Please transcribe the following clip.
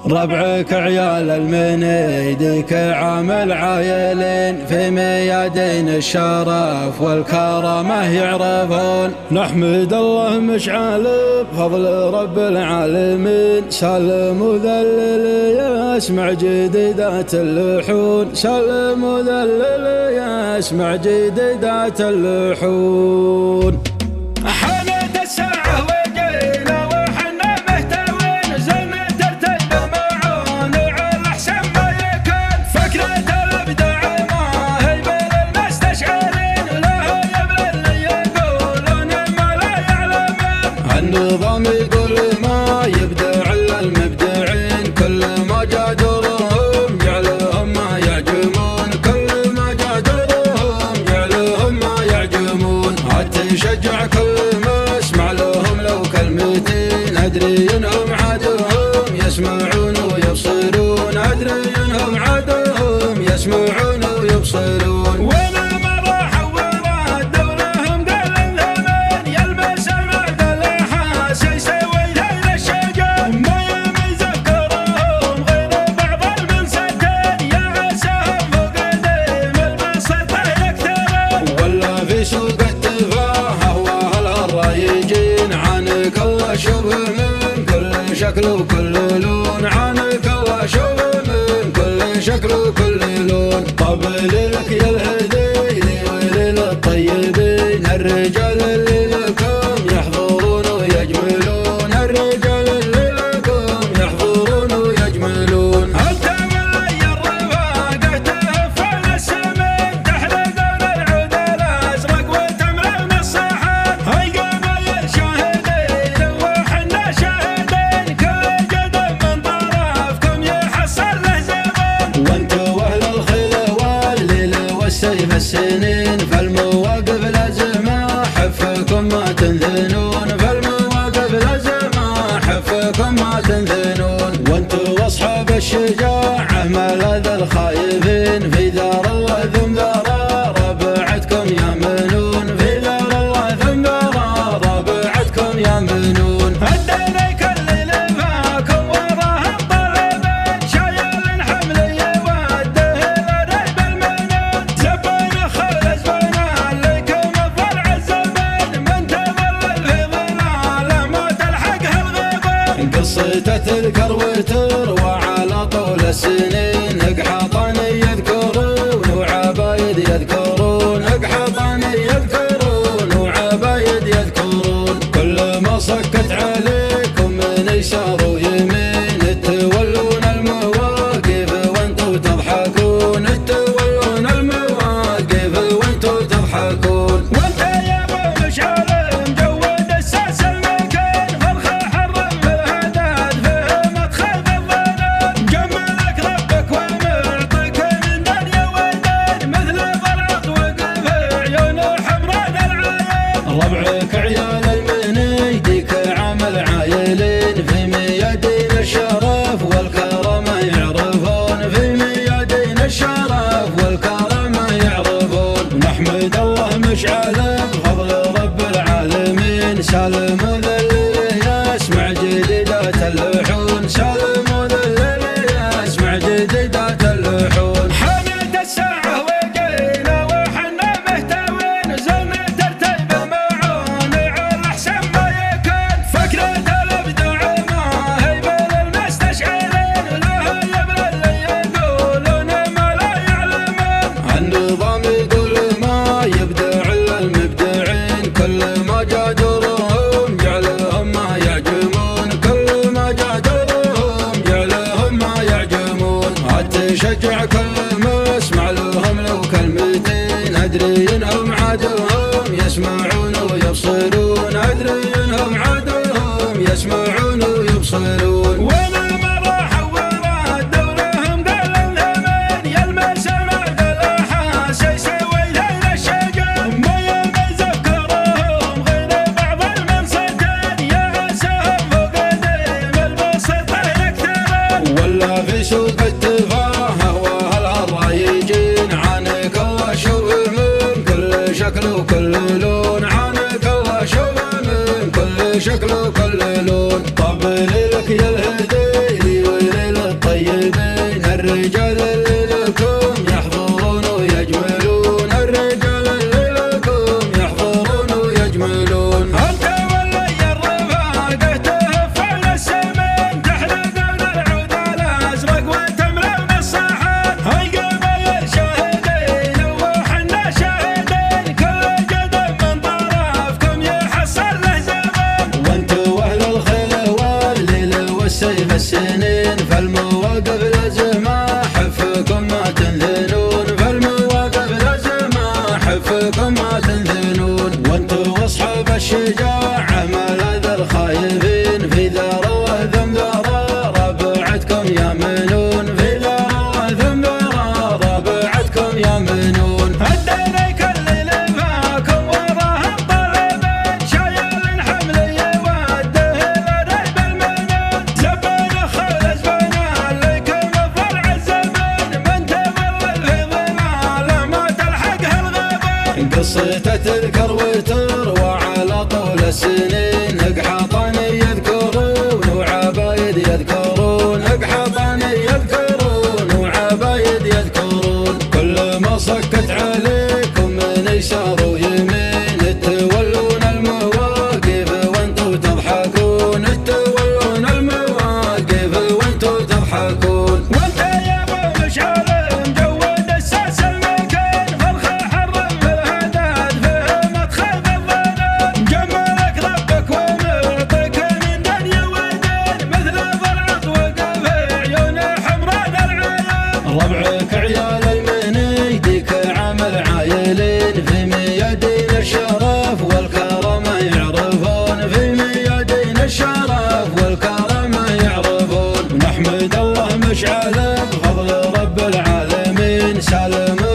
ربعك عيال المنيديك عامل عايلين في ميادين الشرف والكرامة يعرفون. نحمد الله مشعل بفضل رب العالمين، سلم وذلل يسمع جديدات اللحون، سلم وذلل يسمع جديدات اللحون. حانت الساعة وجينا وحنا مهتوين، زلنا ترتد معون على احسن ما يكون. فكرة الابداع ما هي بين المستشعرين، لها يبل اللي يقولون ما لا يعلمون. النظام يقول ما يبدع الا المبدعين، كل ما جادرهم جعلهم ما يعجمون، كل ما جادرهم جعلهم ما يعجمون. تشجع كل ما اسمع لهم لو كلمتين، ادري انهم عادهم يسمعون ويبصرون، ادري انهم عادهم يسمعون ويبصرون. وين ما راحوا وردوا لهم قال الثمن، يلمس المعد الاحاسيس ويليل الشجر، ما يميز افكارهم غير بعض المنسدين، يا عساهم فوق ديم البسطه يكثرون. ولا في سوق يجين عنك الله شوف من كل شكل وكل لون، عنك الله شوف من كل شكل وكل لون. طب لك يا الهدي وللطيبين، الرجال اللي لكم يحضرون ويجملون، الرجال اللي لكم يحضرون ويجملون. انت ولي الرفاقه تهفل السمين، تحرقون العود الازرق وتملون الصحن، شاهدين وحنا شاهدين، كل قدم من طرفكم يحصل له زبون. وانتو اهل الخيل والليل والسيف السنين، فالمواقف لازم احفكم ما تنثنون، فالمواقف لازم احفكم ما تنثنون. وانتو اصحاب الشجاعه ملاذ الخايفين، في دار الله ثم دار ربعتكم يامنون، في دار الله ثم دار ربعتكم يامنون. الدنيا كل لفاكم وراهم طلبين، شايل حمل يوده لريب المنون، زبين خلص بنا لكم فرع الزمن، من تظلل في ظلاله ما تلحقها الغيبون. قصته تذكر وتروى على طول السنين، اقحاطني يذكرون وعبايد يذكرون، اقحاطني يذكرون وعبايد يذكرون. كل ما صكت عليكم من يسار ويمين، تولون المواقف وانتو تضحكون، تولون المواقف وانتو تضحكون. وانت يا ابو مشعل مجود الساس المكان، فرخه حرم بالهداد فهمت خيب الظنون، جملك ربك ومعطيك من دنيا ودين، مثل ضلعت وقف عيون حمران العين. ربعك عيال المنيديك عامل عايلين، في ميادين الشرف والكرامة يعرفون، في ميادين الشرف والكرامة يعرفون. نحمد الله مشعل بفضل رب العالمين، سالم وذلل يسمع جديدات اللحون، سالم وذلل يسمع جديدات اللحون. حانت الساعة وجينا وحنا مهتوين، زلنا ترتيب معون على احسن ما يكون. فكرة الابداع ما هي بين المستشعرين، لها يبل اللي يقولون ما لا يعلمون. النظام يقول ما يبدع الا المبدعين، كل ما جادرهم جعلهم ما يعجمون، كل ما جادرهم جعلهم ما يعجمون. تشجع كل ما اسمع لهم لو كلمتين، ادري انهم عادهم يسمعون ويبصرون، ادري انهم عادهم يسمعون ويبصرون. وين ما راحوا وردوا لهم قال الثمن، يلمس المعد الاحاسيس ويليل الشجر، ما يميز افكارهم غير بعض المنسدين، يا عساهم فوق ديم البسطه يكثرون. ولا في سوق التفاهه واهل عنك الله شوف من كل شكل وكل لون، عنك الله شوف من كل شكل وكل لون. طب لك يا والسيف السنين فالمواقف لازم أحفكم ما تنثنون فالمواقف لازم أحفكم ما تنثنون وانتو أصحاب الشجاعة ملاذ الخايفين في ذروة ذم ذرى ربعتكم يامنون في ذروة ذم ذرى ربعتكم يامنون الدري كل اللي فاكم وراه الطلبين شايل الحمل يوده لريب المنون زبون خلص بنا لكم فرع الزمان من تولد في ظلاله ما تلحقه الغابين قصته تذكر وتروى على طول السنين اقحاطني يذكرون وعبايد يذكرون اقحاطني يذكرون وعبايد يذكرون كل ما صكت عليكم من يسار ويمين تولون المواقف وانتو تضحكون تولون المواقف وانتو تضحكون وانت يا ابو مشعل مجود الساس المكان فرخه حرم بالهداد فهمت خيب الظنون جملك ربك ومعطيك من دنيا ودين مثل ضلعت وقف عيون حمران العيون ربعك عيال المني يديك عمل عايلين في ميادين الشرف والكرم يعرفون في ميادين الشرف والكرم يعرفون نحمد الله مشعل بفضل رب العالمين سالم